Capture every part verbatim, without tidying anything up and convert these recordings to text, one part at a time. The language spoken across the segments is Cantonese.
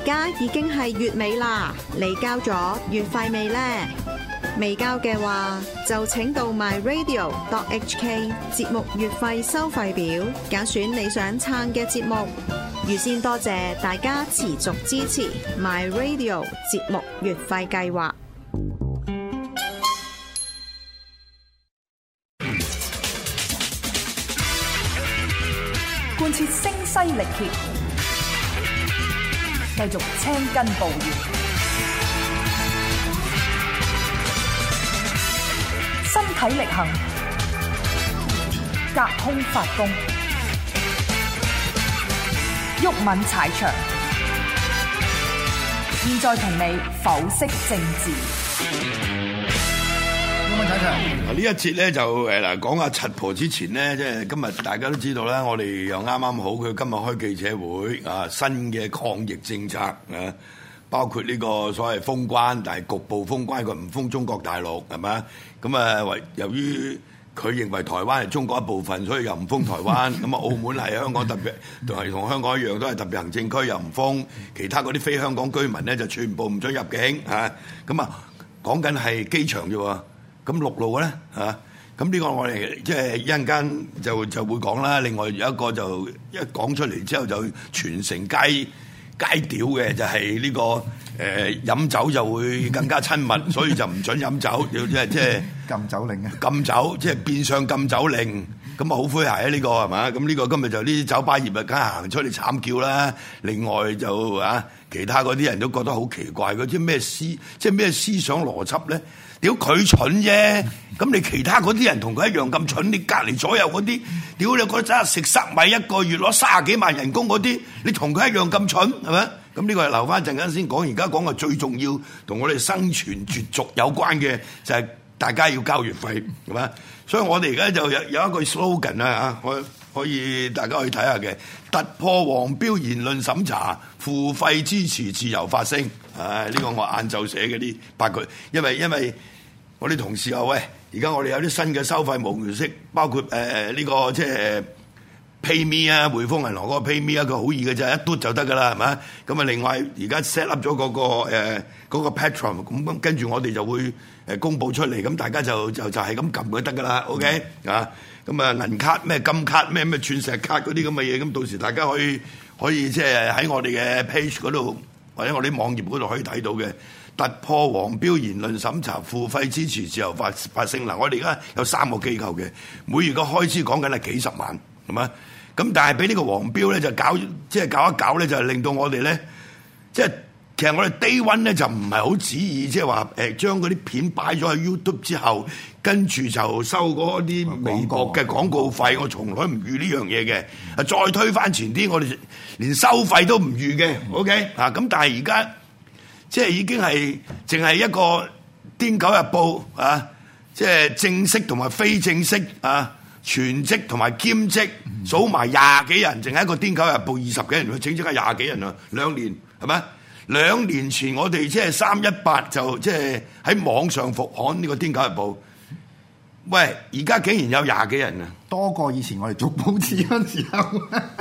家已經係月尾啦，你交咗月費未呢？未交嘅話，就請到 my radio dot h k 節目月費收費表，揀選你想撐嘅節目。預先多謝大家持續支持 my radio 節目月費計劃。 貫徹聲嘶力竭，繼續青筋暴現，身體力行，隔空發功，毓民踩場。現在同你剖析政治。 呢一節咧就誒嗱講下柒婆之前咧，即係今日大家都知道啦，我哋又啱啱好佢今日開記者會啊，新嘅抗疫政策啊，包括呢個所謂封關，但係局部封關，佢唔封中國大陸係咪？咁啊，為由於佢認為台灣係中國一部分，所以又唔封台灣。咁啊，澳門係香港特別，同係同香港一樣都係特別行政區，又唔封。其他嗰啲非香港居民咧就全部唔准入境啊。咁啊，講緊係機場啫喎。咁陸路咧嚇，咁呢個我哋即係一陣間就就會講啦。另外有一個就一講出嚟之後就全城皆皆屌嘅，就係呢個誒飲酒就會更加親密，所以就唔准飲酒，要即係即係禁酒令啊！ 禁酒即係變相禁酒令，咁啊好詼諧啊呢個係嘛？咁呢個今日就呢啲酒吧業啊，梗係行出嚟慘叫啦。另外就啊，其他嗰啲人都覺得好奇怪，嗰啲咩思即係咩思想邏輯咧？屌佢蠢啫，咁你其他嗰啲人同佢一樣咁蠢，你隔離左右嗰啲，屌你覺得真係食塞米一個月攞三十幾萬人工嗰啲，你同佢一樣咁蠢係咪？咁呢個係留翻陣間先講，而家講嘅最重要同我哋生存絕續有關嘅就係大家要交月費係咪？所以我哋而家就有有一個 slogan 啊，可可以大家可以睇下嘅，突破黃標言論審查，付費支持自由發聲。唉，呢個我晏晝寫嘅呢八句，因為因為。我啲同事話：喂，而家我哋有啲新嘅收費模式，包括誒呢、呃這個即係 PayMe 啊，匯豐銀行嗰個 PayMe 啊，佢好易嘅啫，一嘟就得噶啦，係咪？咁啊，另外而家 set up 咗嗰、那個誒嗰、呃那個 Patreon，咁跟住我哋就會誒公佈出嚟，咁大家就就就係咁撳佢得噶啦 ，OK 啊？咁啊銀卡咩金卡咩咩鑽石卡嗰啲咁嘅嘢，咁到時大家可以可以即係喺我哋嘅 page 嗰度或者我哋網頁嗰度可以睇到嘅。突破黃標言論審查，付費支持自由發發聲。嗱，我哋而家有三個機構嘅，每月嘅開支講緊係幾十萬，係嘛？咁但係俾呢個黃標咧就搞，即係搞一搞咧，就令到我哋咧，即係其實我哋 day one 咧就唔係好旨意，即係話誒將嗰啲片擺咗喺 YouTube 之後，跟住就收嗰啲微博嘅廣告費，我從來唔預呢樣嘢嘅。啊，再推翻前啲，我哋連收費都唔預嘅。OK 啊，咁但係而家。即係已經係淨係一個《癲狗日報》啊！即係正式同埋非正式啊，全職同埋兼職，數埋廿幾人，淨係一個《癲狗日報》二十幾人，佢整整係廿幾人啊！兩年係咪？兩年前我哋即係三一八就即係喺網上復刊呢個《癲狗日報》。喂，而家竟然有廿幾人啊！ 多過以前我哋做報紙嗰陣時候。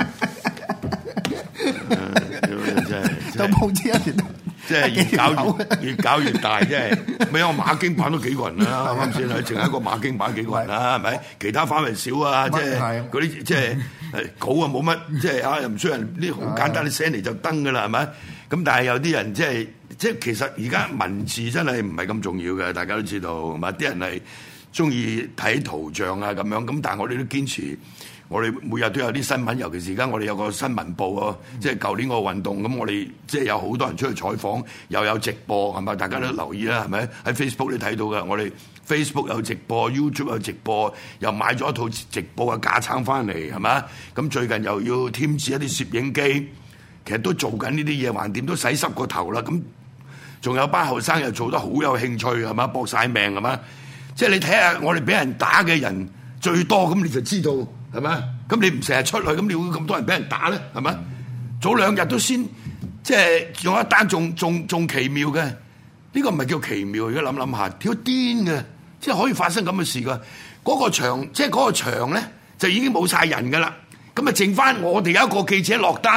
做報紙嗰時。即係越搞越越搞越大，即係咪有馬經版都幾個人啦？啱啱先係淨係一個馬經版幾個人啦，係咪？其他範圍少啊，即係嗰啲即係稿啊冇乜，即係啊又唔需要人啲好簡單嘅 send 嚟就登㗎啦，係咪？咁但係有啲人即係即係其實而家文字真係唔係咁重要嘅，大家都知道，係咪？啲人係中意睇圖像啊咁樣，咁但係我哋都堅持。我哋每日都有啲新聞，尤其是而家我哋有個新聞部喎，即係舊年個運動咁，我哋即係有好多人出去採訪，又有直播，係咪？大家都留意啦，係咪？喺 Facebook 你睇到嘅，我哋 Facebook 有直播 ，YouTube 有直播，又買咗一套直播嘅架撐翻嚟，係咪？咁最近又要添置一啲攝影機，其實都做緊呢啲嘢，橫掂都洗濕個頭啦。咁仲有班後生又做得好有興趣，係咪？搏晒命，係咪？即係你睇下我哋俾人打嘅人最多，咁你就知道。係咪？咁你唔成日出去，咁你會咁多人俾人打咧？係咪？早兩日都先，即係仲有一單仲仲仲奇妙嘅，呢、呢個唔係叫奇妙，而家諗諗下，屌癲嘅，即係可以發生咁嘅事噶。嗰、嗰個場，即係嗰個場咧，就已經冇晒人噶啦。咁啊，剩翻我哋有一個記者落單，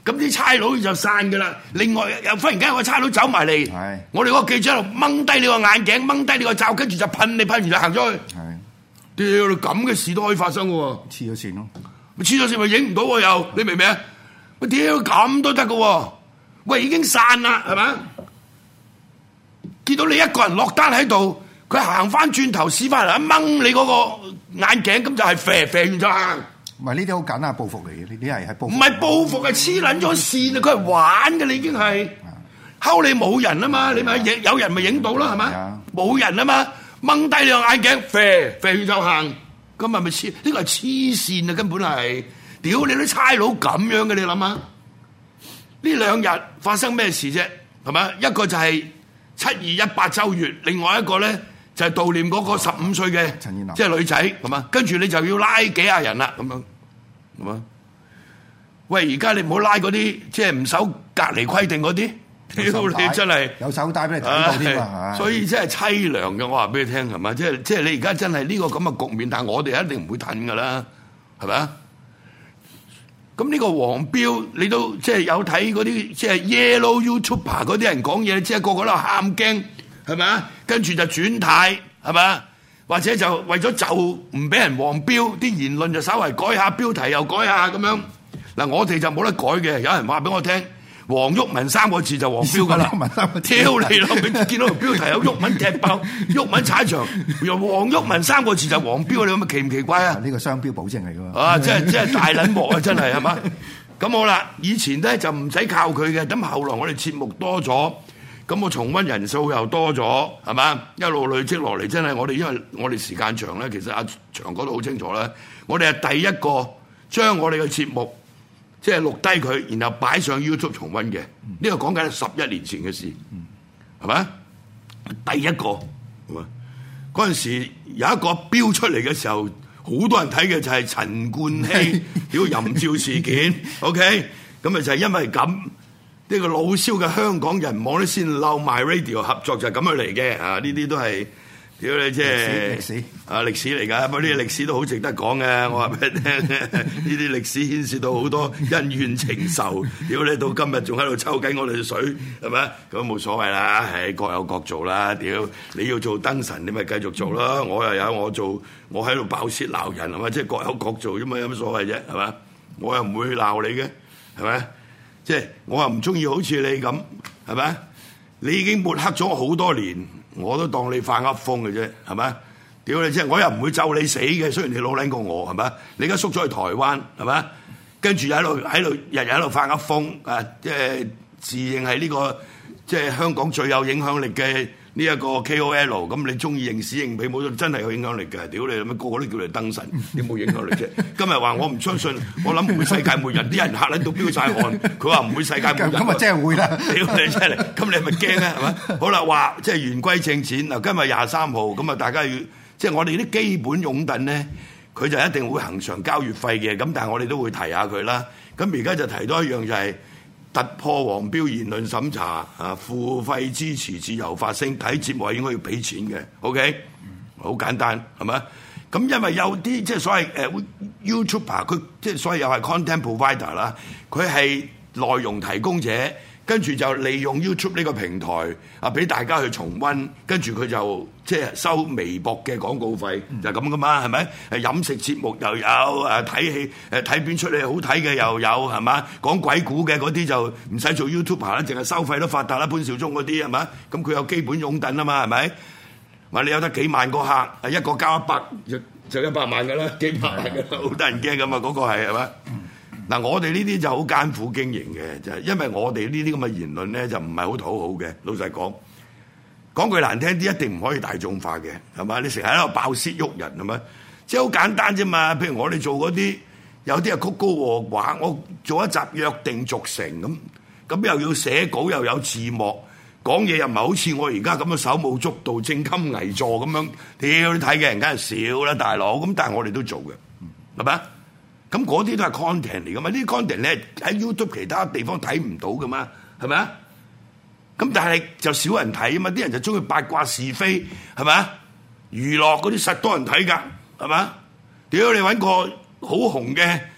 咁啲差佬就散㗎啦。另外又忽然間有個差佬走埋嚟，我哋嗰個記者喺度掹低你個眼鏡，掹低你個罩，跟住就噴你，噴完就行咗去。屌，咁嘅事都可以發生嘅喎， 黐咗線咯， 黐咗線咪影唔到喎又，你明唔明啊？喂，屌咁都得嘅喎，喂已經散啦係咪？見到你一個人落單喺度，佢行翻轉頭試翻嚟一掹你嗰個眼鏡，咁就係啡啡完就行。 唔係呢啲好簡單係報復嚟嘅，呢啲係係報復。唔係報復，係黐撚咗線啊！佢係玩嘅，你已經係睺你冇人啊嘛，你咪影有人咪影到咯係咪？冇人啊嘛，掹低你個眼鏡，啡啡完就行，咁係咪黐？呢個係黐線啊！根本係屌你啲差佬咁樣嘅，你諗下呢兩日發生咩事啫？係咪？一個就係七二一八週月，另外一個咧就係悼念嗰個十五歲嘅即係女仔，係嘛？跟住你就要拉幾廿人啦，咁樣係嘛？喂，而家你唔好拉嗰啲即係唔守隔離規定嗰啲，屌你真係有手帶俾你睇到添啊！ 所以真係凄涼嘅，我話俾你聽係嘛？即係即係你而家真係呢個咁嘅局面，但係我哋一定唔會褪㗎啦，係咪啊？咁呢個黃標，你都即係有睇嗰啲即係 Yellow YouTuber 嗰啲人講嘢，即係個個都喊驚，係咪啊？跟住就轉態，係咪啊？或者就為咗就唔俾人黃標，啲言論就稍為改下標題又改下咁樣。嗱，我哋就冇得改嘅。有人話俾我聽，黃毓民三個字就黃標㗎啦。挑你咯，佢見到條標題有毓民踢爆、毓民踩場，由黃毓民三個字就黃標，你咁奇唔奇怪啊？ 呢個商標保證嚟㗎嘛。 啊，真係真係大撚鑊啊！真係係嘛？咁好啦，以前咧就唔使靠佢嘅，咁後來我哋節目多咗，咁我重溫人數又多咗，係嘛？一路累積落嚟，真係我哋因為我哋時間長咧，其實阿長講得好清楚啦，我哋係第一個將我哋嘅節目即係錄低佢，然後擺上 YouTube 重溫嘅。呢、嗯、個講緊係十一年前嘅事，係咪、嗯？第一個，係嘛？嗰陣時有一個標出嚟嘅時候，好多人睇嘅就係陳冠希屌淫照事件，OK？咁咪就係因為咁，呢、呢個老蕭嘅香港人網咧先漏埋 radio 合作就係咁樣嚟嘅，啊！呢啲都係屌你即係歷史啊歷史嚟㗎，不過呢啲歷史都好值得講嘅。我話俾你聽，呢啲歷史牽涉到好多恩怨情仇，屌你到今日仲喺度抽緊我哋嘅水，係咪？咁冇所謂啦，係各有各做啦。屌你要做燈神，你咪繼續做啦。嗯、我又有我做，我喺度爆竊鬧人係咪？即係各有各做啫嘛，有乜所謂啫？係嘛？我又唔會鬧你嘅，係咪？即係我又唔中意好似你咁，係咪？你已經抹黑咗我好多年。我都當你發噏風嘅啫，係咪？屌你！即係我又唔會咒你死嘅，雖然你老撚過我，係咪？你而家縮咗去台灣，係咪？跟住喺度喺度日日喺度發噏風，啊！即係自認係呢個即係香港最有影響力嘅呢一個 K O L， 咁你中意認屎認屁冇咗，真係有影響力嘅。屌你，咁個個都叫你燈神，你冇影響力啫。今日話我唔相信，我諗唔會世界末日，啲人嚇撚到飆晒汗。佢話唔會世界末日， 咁啊真係會啦。 屌你真係，咁你係咪驚啊？係咪？好啦，話即係言歸正傳嗱，今日廿三號，咁啊大家要即係我哋啲基本擁躉咧，佢就一定會恆常交月費嘅。咁但係我哋都會提下佢啦。咁而家就提多一樣就係、是。突破黃標言論審查啊！付費支持自由發聲，睇節目係應該要俾錢嘅。OK，好、嗯、簡單係咪？咁因為有啲即係所謂誒、uh, YouTuber，佢即係所謂又係 content provider 啦，佢係內容提供者，跟住就利用 YouTube 呢個平台啊，俾大家去重溫，跟住佢就即係收微薄嘅廣告費，嗯、就係咁噶嘛，係咪？誒飲食節目又有，誒睇戲誒睇邊出嚟好睇嘅又有，係嘛？講鬼故嘅嗰啲就唔使做 YouTuber 啦，淨係收費都發達啦。潘紹聰嗰啲係咪？咁佢有基本擁躉啊嘛，係咪？話你有得幾萬個客，一個交一百就就一百萬㗎啦，幾百萬㗎啦，好得人驚咁啊！嗰個係係嘛？嗱，我哋呢啲就好艱苦經營嘅，就係因為我哋呢啲咁嘅言論咧，就唔係好討好嘅。老實講，講句難聽啲，一定唔可以大眾化嘅，係嘛？你成日喺度爆竊喐人，係咪？即係好簡單啫嘛。譬如我哋做嗰啲，有啲係曲高和寡，我做一集約定俗成咁，咁又要寫稿又有字幕，講嘢又唔係好似我而家咁嘅手舞足蹈、正襟危坐咁樣。屌你睇嘅人梗係少啦，大佬。咁但係我哋都做嘅，係咪？咁嗰啲都係 content 嚟噶嘛？呢啲 content 咧喺 YouTube 其他地方睇唔到噶嘛？係咪啊？咁但係就少人睇啊嘛！啲人就中意八卦是非，係咪啊？娛樂嗰啲實多人睇㗎，係咪啊？屌你揾個好紅嘅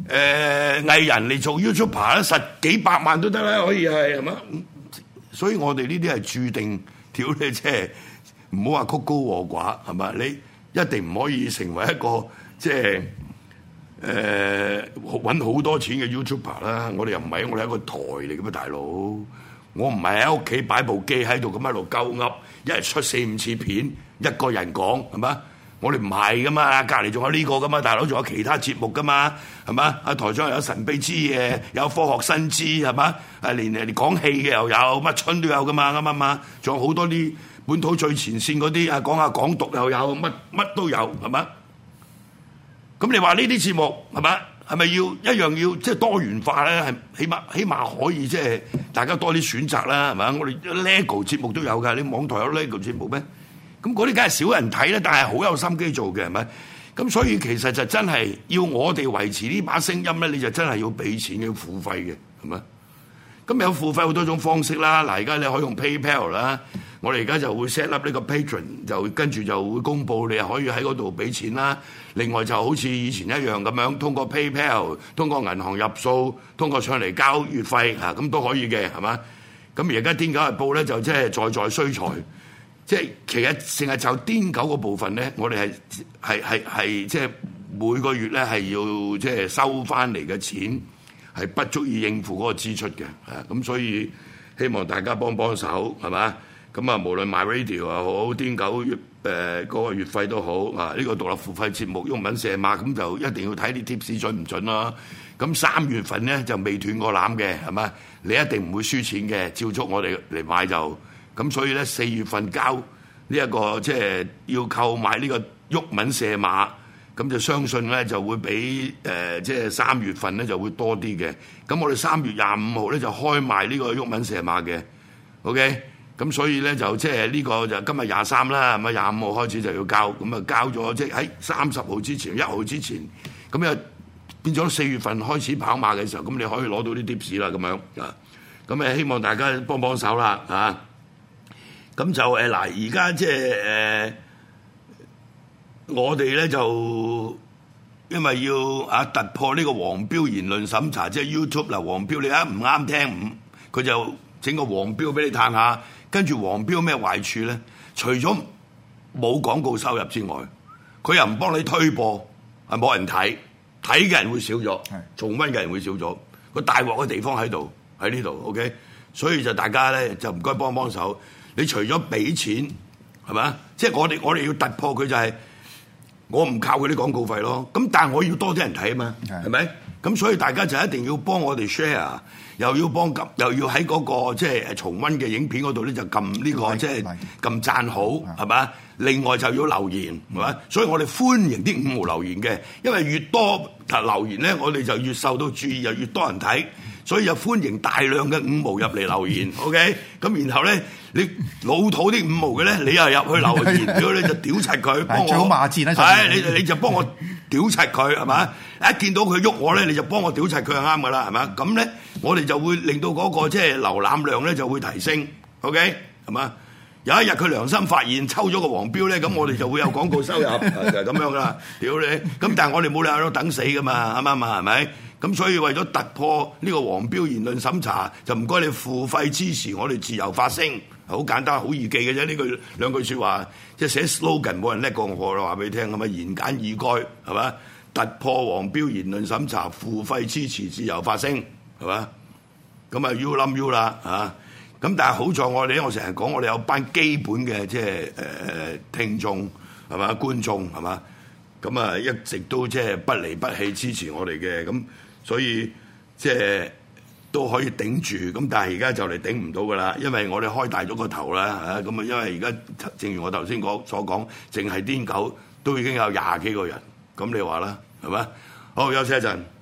誒藝人嚟做 YouTuber 實幾百萬都得啦，可以係係嘛？所以我哋呢啲係注定屌你，即係唔好話曲高和寡係嘛？你一定唔可以成為一個即係誒揾好多錢嘅 YouTuber 啦。我哋又唔係，我哋係一個台嚟嘅嘛，大佬。我唔係喺屋企擺部機喺度咁喺度鳩噏，一日出四五次片，一個人講係嘛？我哋唔係噶嘛，隔離仲有呢個噶嘛，大佬仲有其他節目噶嘛，係嘛？阿台長有神秘之夜，有科學新知係嘛？啊連連講戲嘅又有，乜春都有噶嘛，啱唔啱啊？仲有好多啲本土最前線嗰啲啊，講下港獨又有，乜乜都有係嘛？咁你話呢啲節目係嘛？係咪要一樣要即係多元化咧？係起碼起碼可以即係大家多啲選擇啦，係嘛？我哋 LEGO 節目都有㗎，你網台有 LEGO 節目咩？咁嗰啲梗係少人睇啦，但係好有心機做嘅係咪？咁所以其實就真係要我哋維持呢把聲音咧，你就真係要俾錢要付費嘅係咪？咁有付費好多種方式啦。嗱，而家你可以用 PayPal 啦，我哋而家就會 set up 呢個 Patreon，就跟住就會公佈你可以喺嗰度俾錢啦。另外就好似以前一樣咁樣，通過 PayPal， 通過銀行入數，通過上嚟交月費啊，咁都可以嘅係嘛？咁而家《癲狗日報》咧就即係在在需財。即係其實淨係就癲狗嗰部分咧，我哋係係係係即係每個月咧係要即係收翻嚟嘅錢係不足以應付嗰個支出嘅，啊咁所以希望大家幫幫手係嘛？咁啊無論 MyRadio 又好，癲狗月誒嗰個月費都好啊，呢個獨立付費節目毓民射馬咁就一定要睇啲貼士準唔準咯。咁三月份咧就未斷過纜嘅係嘛？你一定唔會輸錢嘅，照足我哋嚟買就。咁所以咧，四月份交呢、這、一個即係要購買呢個毓民射馬，咁就相信咧就會比誒即係三月份咧就會多啲嘅。咁我哋三月廿五號咧就開賣呢個毓民射馬嘅 ，OK。咁所以咧就即係呢個就今日廿三啦，咁啊廿五號開始就要交，咁啊交咗即係喺三十號之前、一號之前，咁又變咗四月份開始跑馬嘅時候，咁你可以攞到啲貼士啦，咁樣啊。咁誒希望大家幫幫手啦，啊！咁就誒嗱，而家即係誒，我哋咧就因為要啊突破呢個黃標言論審查，即係 YouTube 嗱黃標你一唔啱聽唔，佢就整個黃標俾你嘆下。跟住黃標咩壞處咧？除咗冇廣告收入之外，佢又唔幫你推播，係冇人睇，睇嘅人會少咗，重溫嘅人會少咗。個大鑊嘅地方喺度喺呢度 ，OK， 所以就大家咧就唔該幫幫手。你除咗俾錢係咪？即係我哋我哋要突破佢就係、是、我唔靠佢啲廣告費咯。咁但係我要多啲人睇啊嘛，係咪？咁所以大家就一定要幫我哋 share， 又要幫撳，又要喺嗰、那個即係、就是、重溫嘅影片嗰度咧就撳呢、這個即係撳讚好係咪？另外就要留言係咪？所以我哋歡迎啲五毛留言嘅，因為越多留言咧，我哋就越受到注意，又越多人睇。所以就歡迎大量嘅五毛入嚟留言，OK？咁然後咧，你老土啲五毛嘅咧，你又入去留言，如果你就屌柒佢，幫我最好罵戰啦， 係你你就幫我屌柒佢係嘛？一見到佢喐我咧，你就幫我屌柒佢就啱噶啦，係嘛？咁咧，我哋就會令到嗰個即係瀏覽量咧就會提升 ，OK？係嘛？有一日佢良心發現抽咗個黃標咧，咁我哋就會有廣告收入，就係咁樣啦。屌你！咁但係我哋冇理由喺度等死噶嘛，啱唔啱啊？係咪？咁所以為咗突破呢個黃標言論審查，就唔該你付費支持我哋自由發聲，好簡單好易記嘅啫。呢句兩句説話，即係寫 slogan 冇人叻過我啦，話俾你聽，咁啊言簡意賅係嘛？突破黃標言論審查，付費支持自由發聲係嘛？咁啊 you 冧 you 啦嚇！咁但係好在我哋，我成日講我哋有班基本嘅即係誒聽眾係嘛，觀眾係嘛，咁啊一直都即係不離不棄支持我哋嘅，咁所以即係都可以頂住。咁但係而家就嚟頂唔到㗎啦，因為我哋開大咗個頭啦嚇，咁啊因為而家正如我頭先講所講，淨係癲狗都已經有廿幾個人，咁你話啦係嘛？好，休息一陣。